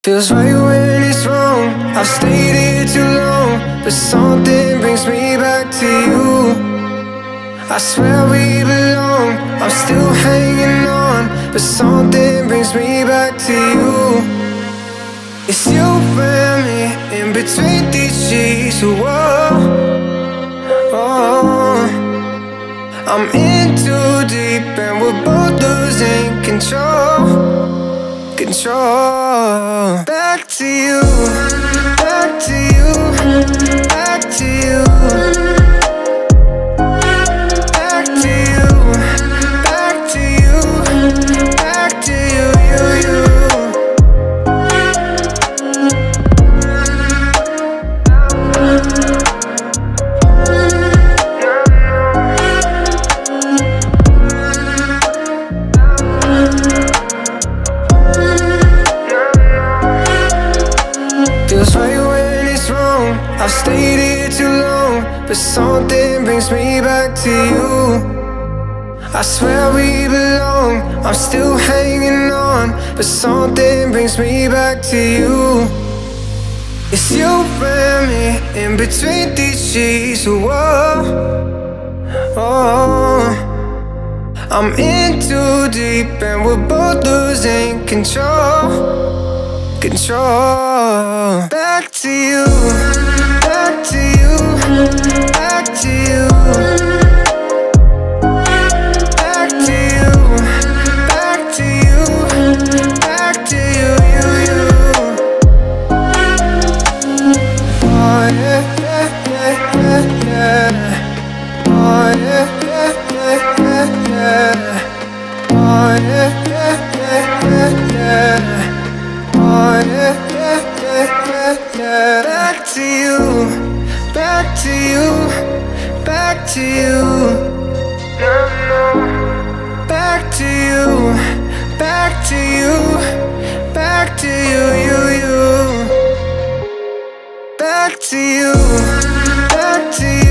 Feels right when it's wrong. I've stayed here too long, but something brings me back to you. I swear we belong. I'm still hanging on, but something brings me back to you. It's you and me in between these sheets. Whoa, oh, I'm in too deep and we're both losing control. Back to you, back to you, back to you, back to you, back to you, back to you, you. Feels right when it's wrong. I've stayed here too long, but something brings me back to you. I swear we belong. I'm still hanging on, but something brings me back to you. It's you and me in between these sheets. Whoa, oh, I'm in too deep and we're both losing control. Back to you, back to you, back to you, back to you, back to you, back to you, you. Oh yeah, yeah, yeah, yeah, yeah. Oh yeah, yeah, yeah, yeah, yeah. Oh yeah, yeah, yeah, yeah, yeah. Oh yeah, yeah, yeah, yeah, yeah. Back to you, back to you, back to you, back to you, back to you, back to you, you. Back to you, back to you.